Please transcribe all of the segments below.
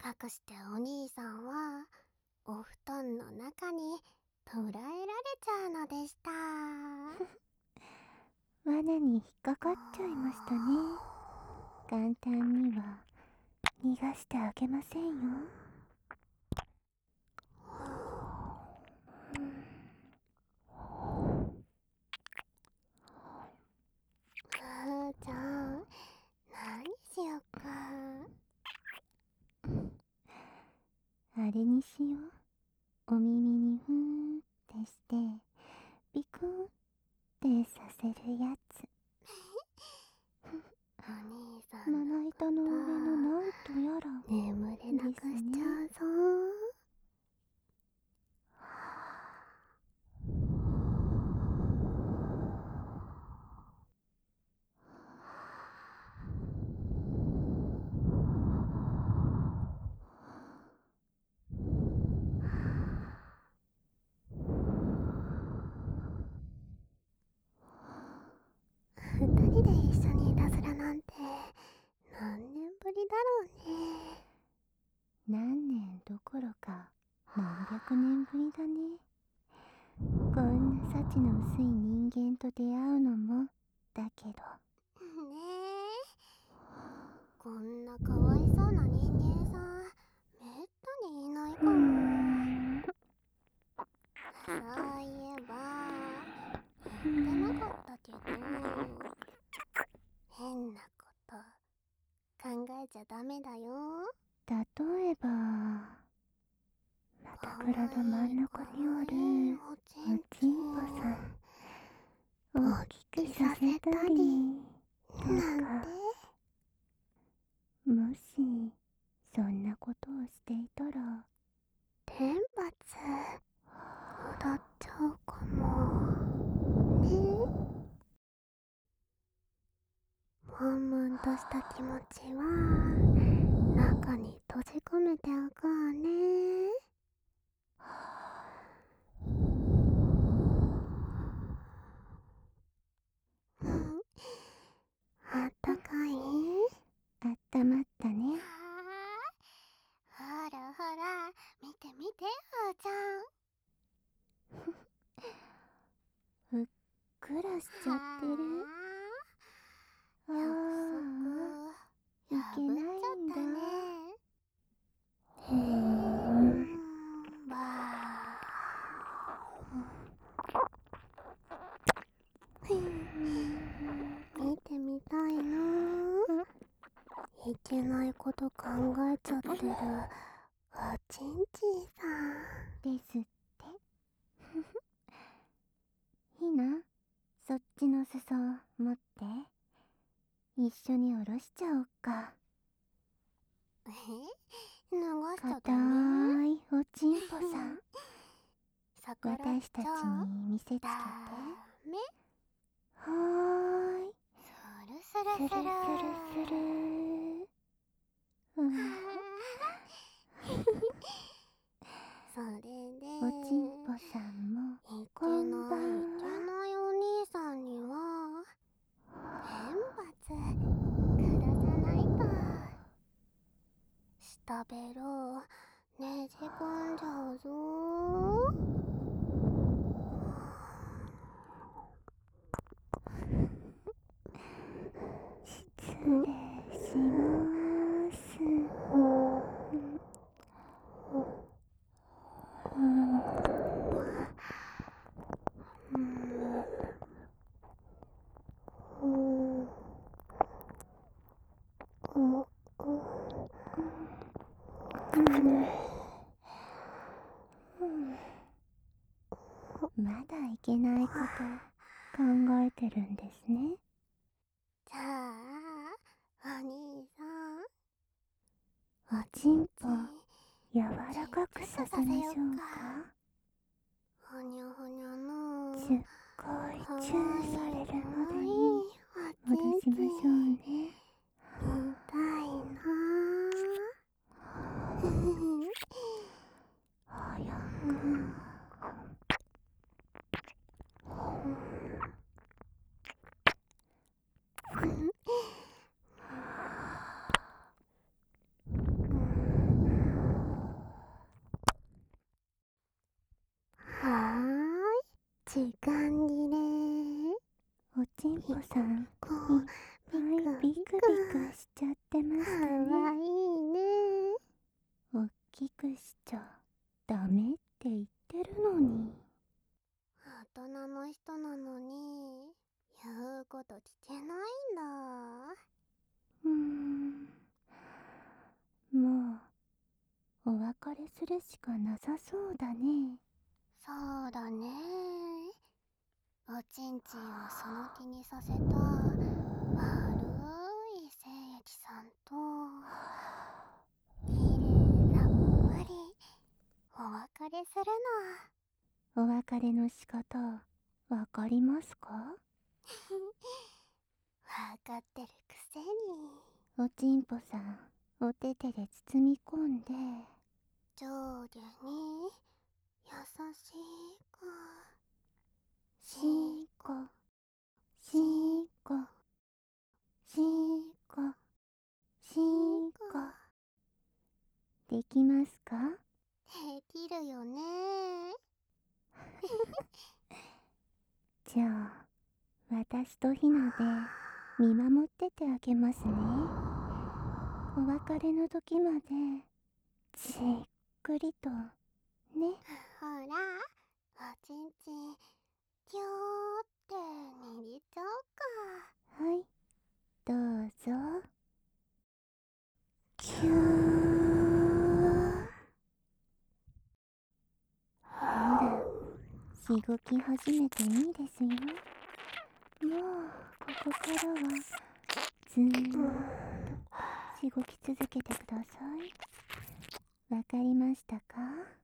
かくしてお兄さんはお布団の中に捕らえられちゃうのでした。 罠に引っかかっちゃいましたね。簡単には逃がしてあげませんよ。 じゃあ何しよっか。 あれにしよう。お耳にふーんってしてビクンってさせるやつ。 お兄さまんのな板の上のなんとやら眠れなくしちゃうぞ。二人で一緒にいたずらなんて何年ぶりだろうね。 何年どころか何百年ぶりだね。こんな幸の薄い人間と出会うのもだけど。 ねえ、こんなかわいそうな人間さんめったにいないかも。そういえば言ってなかったけど、変なこと考えちゃダメだよ。 例えばまた蔵の真ん中におるおちおちんぽさん大きくさせたりとなんか。 てもしそんなことをしていたら天罰下っちゃうかもね。悶々とした気持ちは中に閉じ込めておこうね。あったかい？ あったまったね。 ほらほら見て見て、ふーちゃん。 ふっくらしちゃってる。あ約束あ、いけないんだ。 破っちゃったね。ば見てみたいな。いけないこと考えちゃってるおちんちんさんですって。ひな、そっちの裾持って。一緒に下ろしちゃおっか。 脱がしちゃダ硬メ？ いおちんぽさん逆らっ私たちちゃに見せつけて。 ダメ。 はーい。 スルスルスルスルスルスル。 それでおちんぽさんもいけこんばんないお兄さんには天罰下さないと。下ベロねじ込んじゃうぞ。 失礼します。まだいけないこと考えてるんですね。 じゃあお兄さん、 おちんぽ柔らかくさせましょうか。 ほにょほにょのすっごいチューされるまでに戻しましょうね。 見たいな。 早く。 時間切れ。 おちんぽさん、 こいっぱいビクビクしちゃってましかたね。 わいいね。 おっきくしちゃダメって言ってるのに。 大人の人なのに言うこと聞けないんだ。 もうお別れするしかなさそうだね。 そうだね。おちんちんをその気にさせた悪い精液さんときれいさっぱりお別れするお別れの仕方わかりますか？ の。わかってるくせに。 おちんぽさん、お手手で包み込んで、 上下に優しくしーこ、しーこ、しーこ、しーこ。できますか？ できるよね。 じゃあ、私とひなで見守っててあげますね。お別れの時までじっくりとね。 ほら、おちんちんキューって握っちゃおうか。 はい、どうぞ。キュー。ほら、しごき始めていいですよ。もうここからはずーっとしごき続けてください。わかりましたか？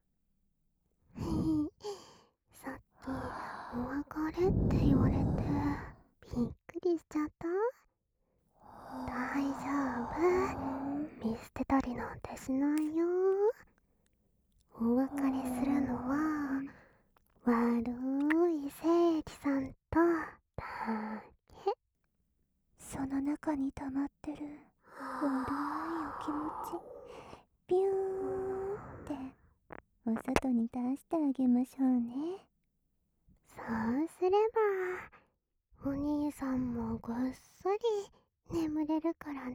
さっきお別れって言われてびっくりしちゃった。大丈夫、見捨てたりなんてしないよ。お別れするのは悪い精液さんとだけ。 その中に溜まってる悪いお気持ち、ビューンってお外に出してあげましょうね。 そうすればお兄さんもぐっすり眠れるからね。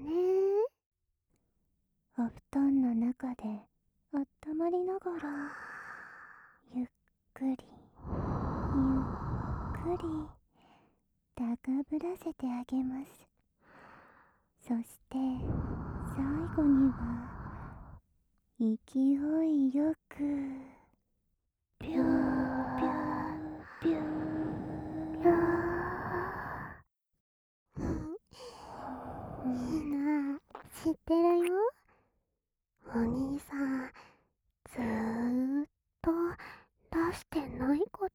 お布団の中であったまりながら、ゆっくりゆっくり高ぶらせてあげます。そして最後には勢いよくピューピューピューピュー。 みんな知ってるよ。お兄さんずーっと出してないこと。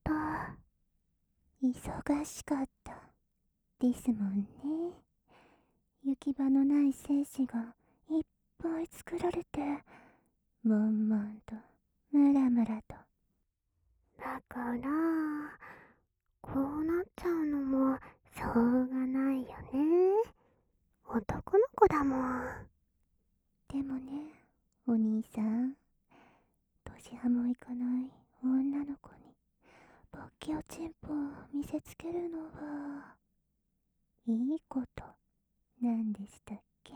忙しかったですもんね。行き場のない精子がいっぱい作られて、もんもんとムラムラと。 だからこうなっちゃうのもしょうがないよね。男の子だもん。 でもね、お兄さん、年派もいかない女の子に勃起おちんぽを見せつけるのはいいことなんでしたっけ？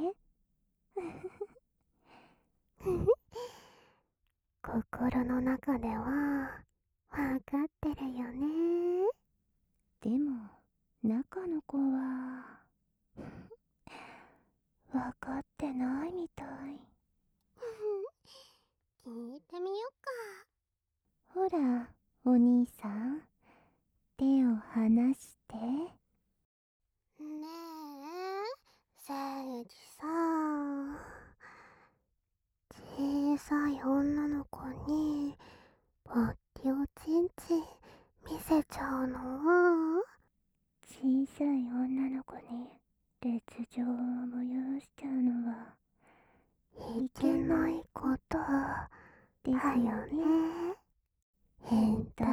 心の中ではわかってるよね。 でも中の子はわかってないみたい。 聞いてみようか。 ほら、お兄さん、手を離して。 ねえ、正義さん。小さい女の子に勃起おちんちん見せちゃうのは小さい女の子に烈状を催しちゃうのはいけないことですだよよね。 ね。変態。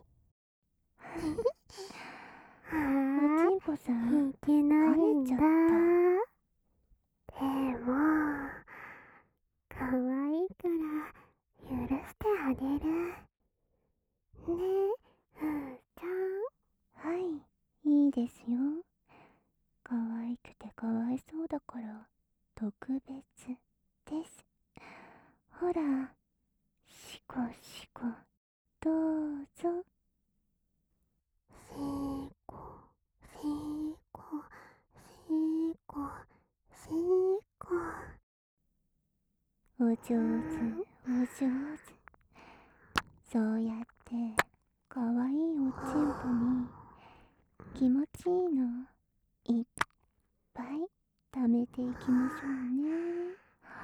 おちんぽさん、 いけないんだ。 跳ねちゃっでも可愛いから許してあげるね。ふーちゃん。 別です。ほら、しこしこ、どうぞ。 しこしこしこしこ。 お上手、お上手。そうやってかわいいおちんぽに気持ちいいのいっぱい貯めていきましょうね。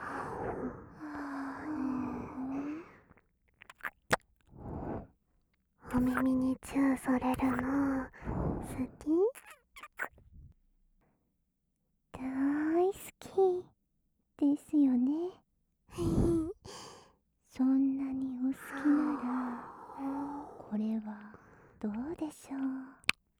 お耳にチューされるの好き？ 大好きですよね。そんなにお好きならこれはどうでしょう。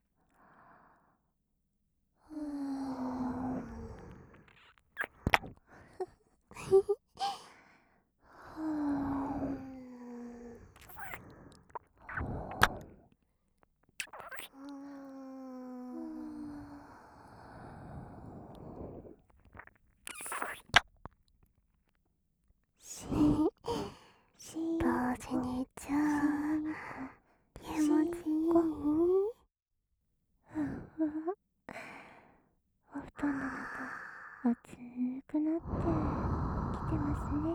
同時にチュー気持ちいい？ お布団の中熱くなってきてますね。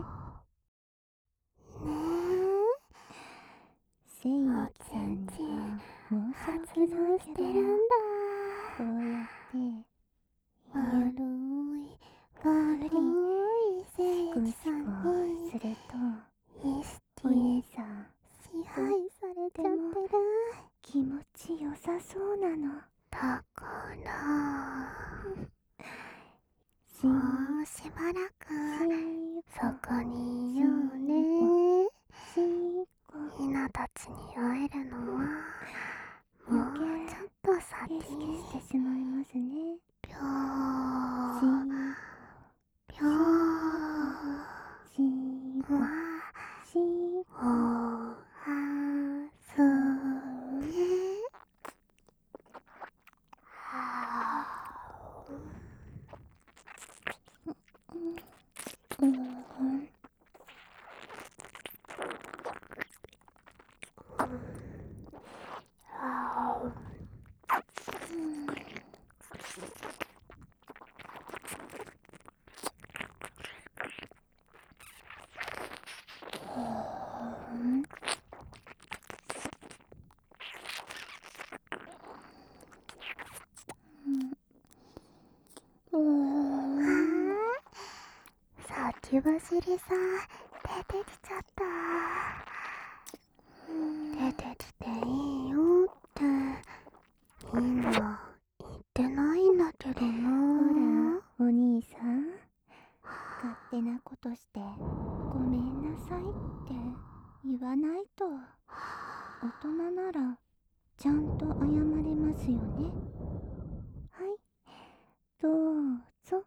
せいさんには申し訳ないけど、こうやって悪い悪いせいシコシコさんにすると意識お姉さん支配されちゃってる。 気持ちよさそうなの。 だからしもうしばらくそこにいようね。ひなたちに会えるのはもうちょっと先。 意識してしまいますね。 ぴょしーぴょーしわしおはすね。先走りさ出てきちゃった。出てきていいよって今言ってないんだけどほな。 らお兄さん、勝手なことしてごめんなさいって言わないと大人ならちゃんと謝れますよね。はい、どうぞ。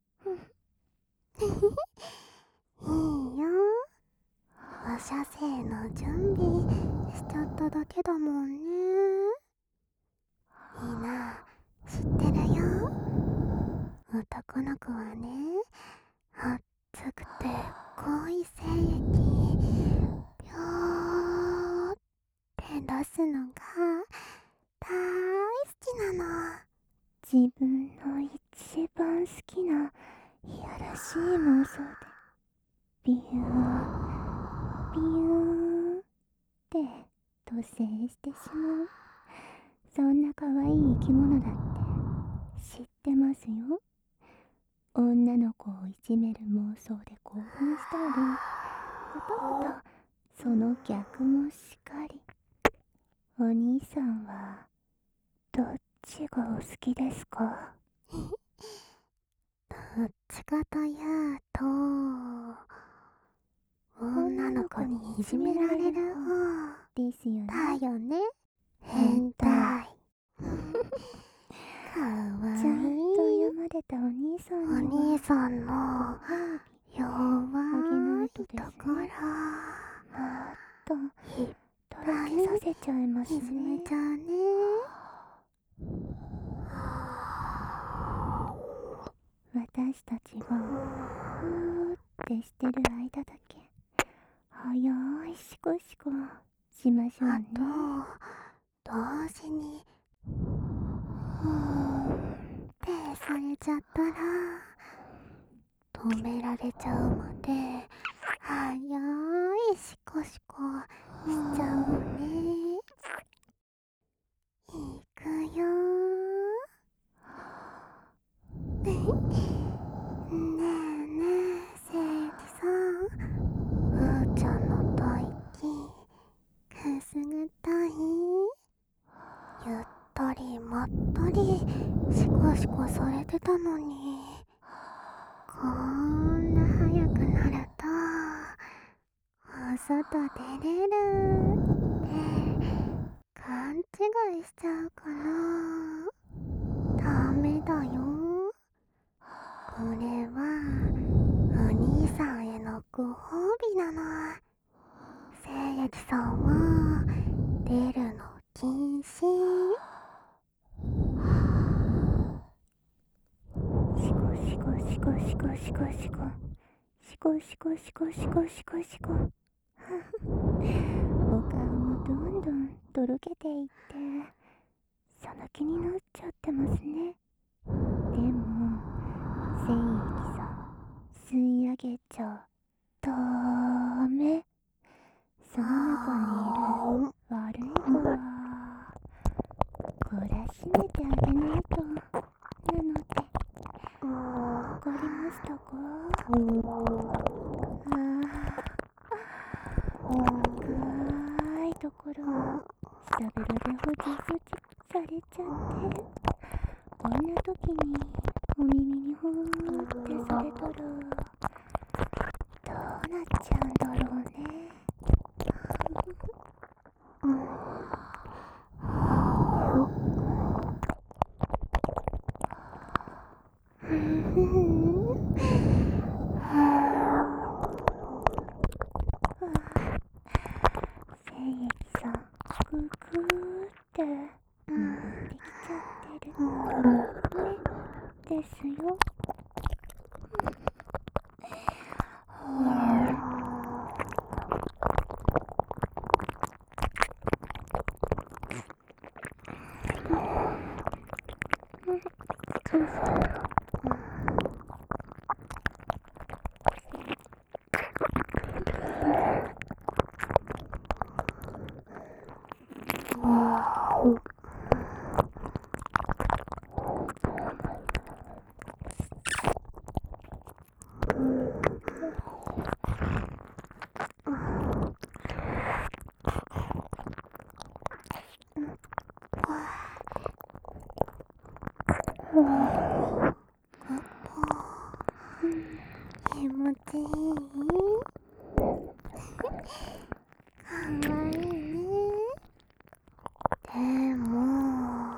いいよ。お射精の準備しちゃっただけだもんね。いいな、知ってるよ。男の子はね、熱くて濃い精液ぴょーって出すのが大好きなの。 自分の一番好きないやらしい妄想でビュービューって突然してしまう。そんな可愛い生き物だって知ってますよ。女の子をいじめる妄想で興奮したり、またまたその逆もしかり。お兄さんはどっちがお好きですか？ どっちかというと、女の子にいじめられる方ですよね。 だよね。変態。かわちゃんといい。 読まれたお兄さんおに兄さんのは弱いところもっととろけさせちゃいますいじめね。 ちゃうね。 私たちが接してる間だけ早いシコシコしましょうね。 同時に手されちゃったら止められちゃうまで早いシコシコしちゃうね。いくよー。ねえねえ、正義さん、ふーちゃんの吐息くすぐったい？ゆったりまったりシコシコされてたのに、こんな早くなるとお外出れるって勘違いしちゃうかな。ダメだよ。これはお兄さんへのご褒美なの。聖液さんは出るの禁止。 シコシコシコシコシコシコシコシコシコシコシコシコお顔もどんどんとろけていってその気になっちゃってますね。でも精液さん吸い上げちゃダメ。その中にいる悪い子は懲らしめてあげないとなのでわかりましたか？深いところを下ベロでほじほじされちゃって、こんな時にお耳にほーってされたらどうなっちゃうんだろうね。精液さんググーって登ってきちゃってるねですよ。 気持ちいい？かわいいね。でも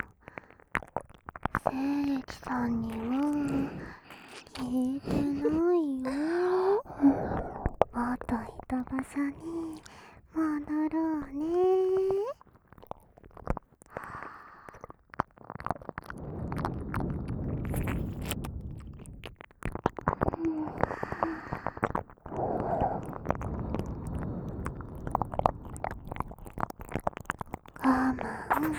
聖液さんには聞いてないよ。もっといた場所に戻ろうね。我慢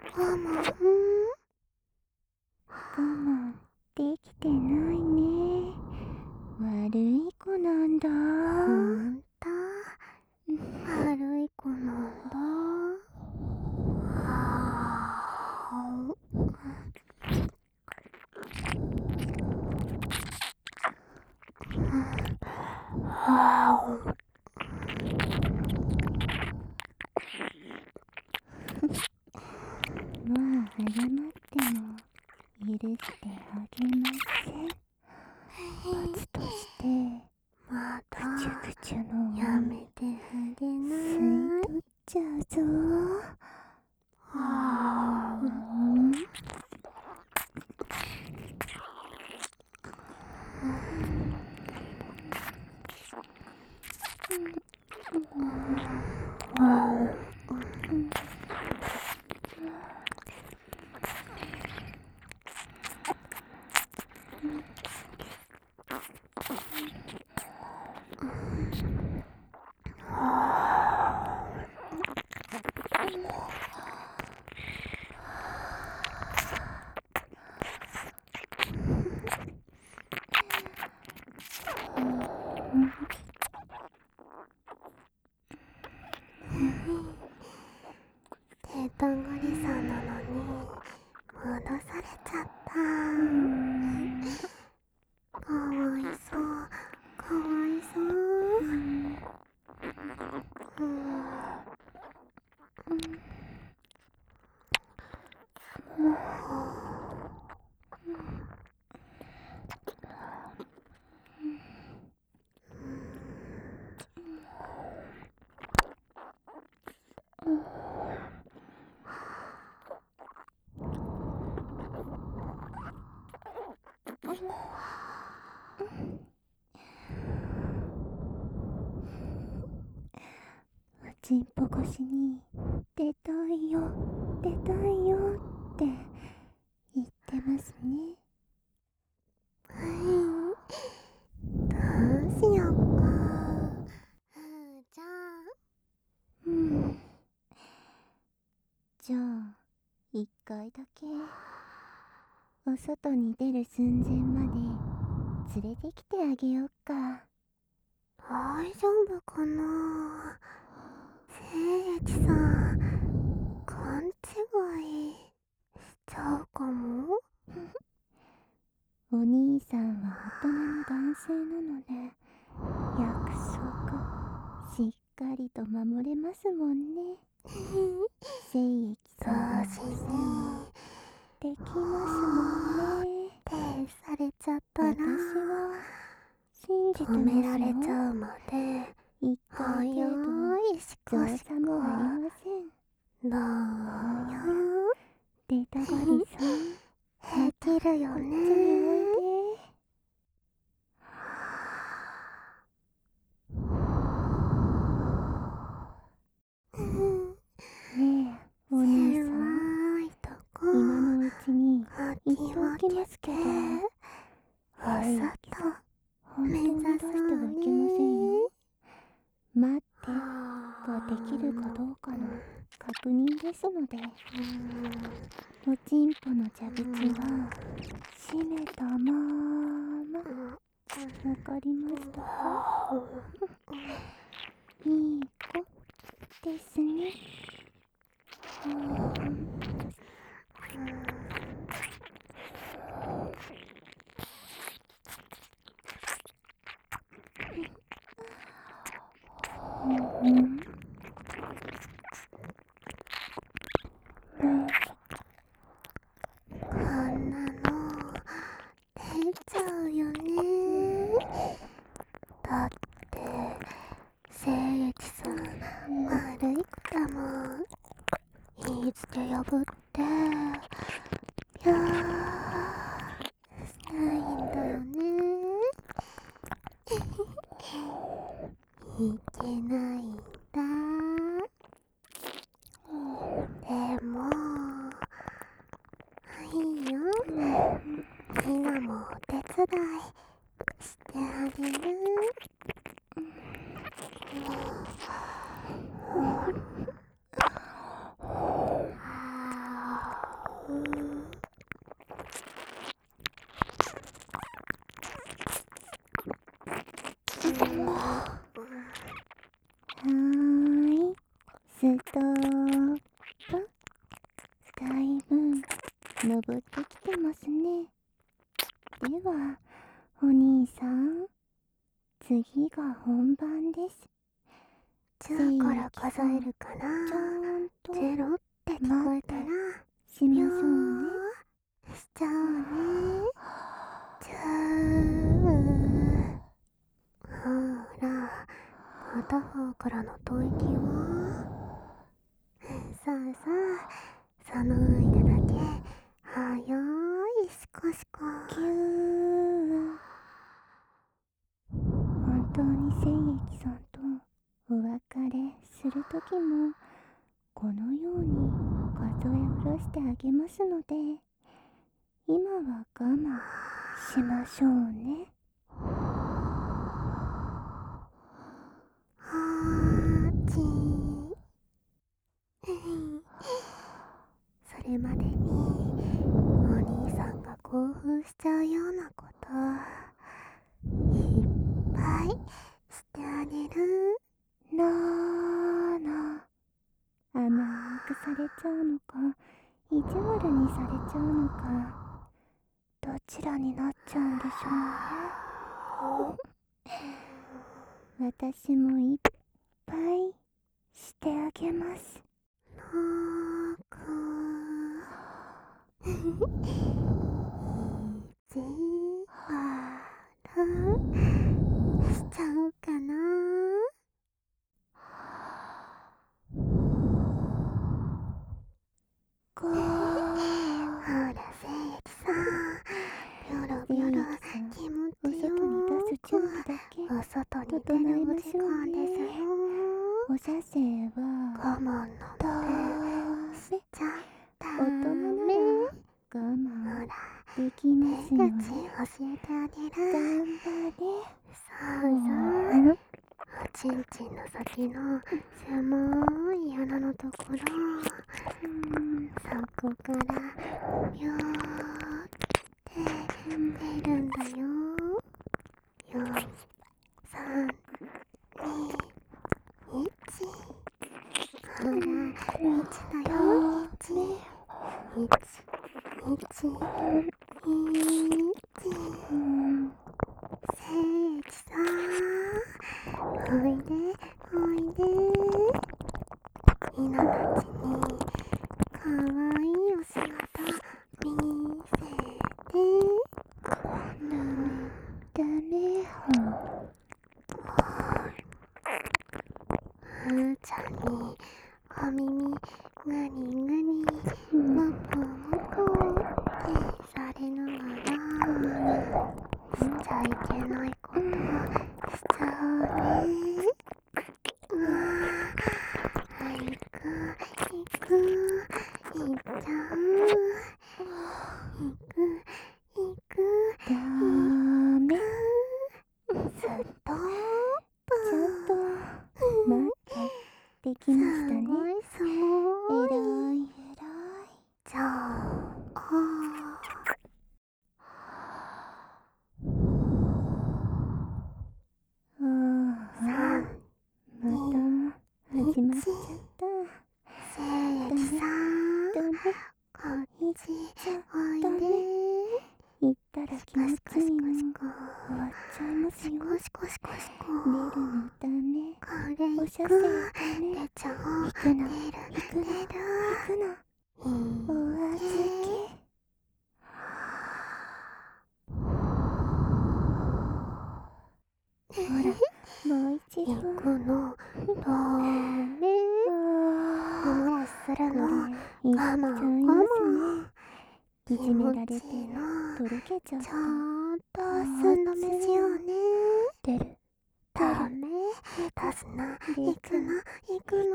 できてないね。悪い子なんだ。 ほんと悪い子なんだ。 もう謝っても許してあげません。罰としてまたぐちゅぐちゅのやめてあげな吸いい？ 取っちゃうぞ。 テトンゴリさんなのに戻されちゃった。かわいそう、かわいそう。 おちんぽ越しに出たいよ出たいよって言ってますね。 どうしよっか。じゃあじゃあ一回だけお外に出る寸前まで連れてきてあげよっか。 大丈夫かな。聖液さん、勘違いしちゃうかも。 お兄さんは大人の男性なので約束しっかりと守れますもんね。聖液さんのそうし線もできますもんね。 てされちゃったら私は信じて褒められますよ。 ちゃうまで一回程度早いし造こし作もありません。 どうよ。 デタゴリさん、 できるよこっちにね。 おいで。ねえ、お兄さん、 狭いとこ今のうちに言っておきますけど、 お聖液外さん、本当に出してはいけませんよ。待ってができるかどうかの確認ですので、おちんぽの蛇口は閉めたまーま。わかりましたか？いい子ですね。 こんなの出ちゃうよね。だって聖液さん悪いことも言いつけ破ってやしたいんだよね。いけないんだ。でもいいよ。みんなもお手伝いしてあげる。 ストップ。だいぶ登ってきてますね。では、お兄さん、次が本番です。 じゃあから数えるかちゃらんとゼロって聞こえたらしましょうね。 しちゃうね。ほら、片方からの吐息はさあさあ、その間だけ早いシコシコ。 キュー。本当に聖液さんとお別れするときもこのように数え下ろしてあげますので、今は我慢しましょうね。 それまでにお兄さんが興奮しちゃうようなこといっしてあげる。 なーな。甘くされちゃうのか、意地悪にされちゃうのか、どちらになっちゃうんでしょうね。私もいっぱいしてあげます。 ノーくん意地悪しちゃうかな。 ほらせいきさん、ビョロビョロ気持おちよ外に出す準備だけお外に出整えるおましょう時間ですね。 よ。 お射精は我慢のダ目しメ。 ちゃダ大人なメ。 ら我ほ慢らできます手よ口ね。 教えてあげる。 頑張れ。 そうそう、おちんちんの先の狭い穴のところ、そこからビョーって出るんだよ。4、3、2、1。ほら、1だよ。1、1、1、1。せいきさん、おいでおいで。ひなたちにかわいいお姿見せて。 ダメ。 ふーちゃんにお耳ぐにぐにもこもこってされながらしちゃいけないことしちゃうね。うわー、行く行く行っちゃう。行く行くダメ。 ストップ。 ちゃんと待ってできましたね。 すごいすごい。 えらい。 じゃあ、3、 また始まっちゃった。 せいきさん、 ダメ。 こっちおいで。 言ったら気持ちいいのシコ終わっちゃいますよ。 シコシコシコ。 出るのダメ。 これお行く。 射精ダメ。 出ちゃおう。 行くの。 出る。 行くの。 出る。 行くの。お預け。ほら、もう一度。 行くの。ダメ。お漏らしするの。 これ、いっちゃいますね。いじめられて、とろけちゃった。 ちゃんと寸止めしようね。 出る。 ダメ。出すな。行くの。行くの。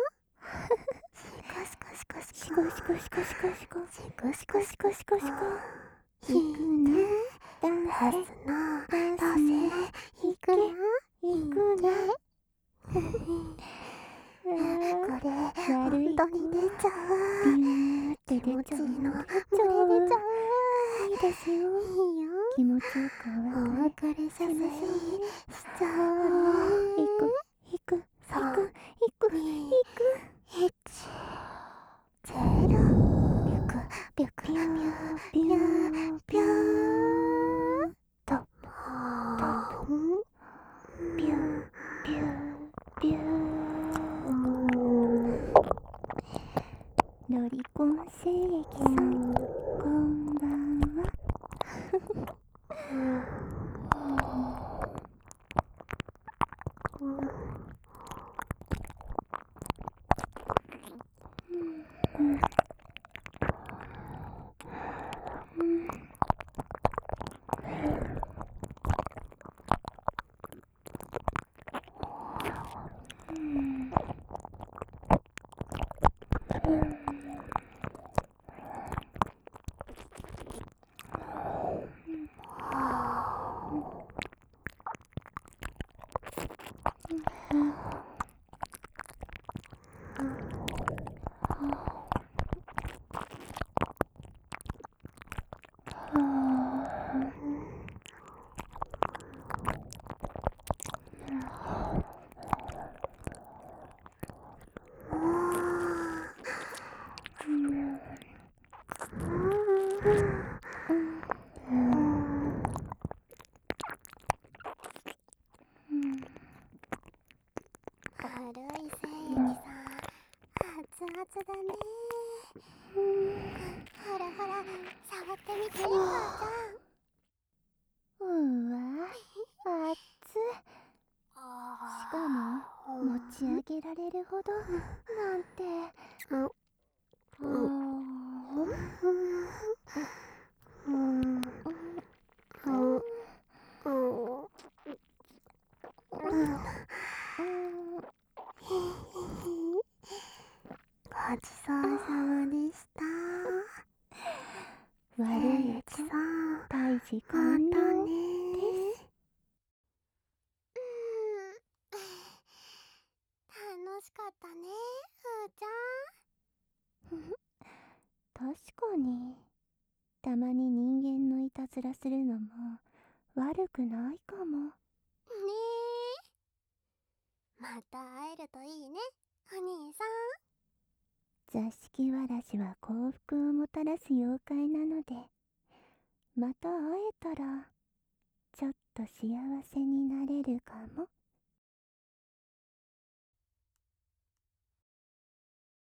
シコシコシコシコ。 シコシコシコシコ。 シコシコシコシコシコ。 行くの。 出すな。出せ。行くな。 行くの。 これ、本当に出ちゃう。 ビューって気持ちいいの。 出漏れちゃう。 出ちゃう。 いいですよ。 いいよ。 気持ちよくお別れさせしちゃう。 行く。行く。 3、 行く。 1、0。ビュクビュクビュビュービュービューと。 ビュービュービュー。ロリコン精液さん、こんばんは。 るい精液さ、熱々だね。ほらほら、触ってみて、母ちうわ、熱っ。しかも持ち上げられるほどなんて。 ごちそうさまでした。 悪いちさん、 胎児ま完た了ねです。 楽しかったね、ふーち確かに、たまに人間のいたずらするのも悪くないかも。 ゃん。ねえ。また会えるといいね、お兄さん。 座敷わらしは幸福をもたらす妖怪なので、また会えたらちょっと幸せになれるかも。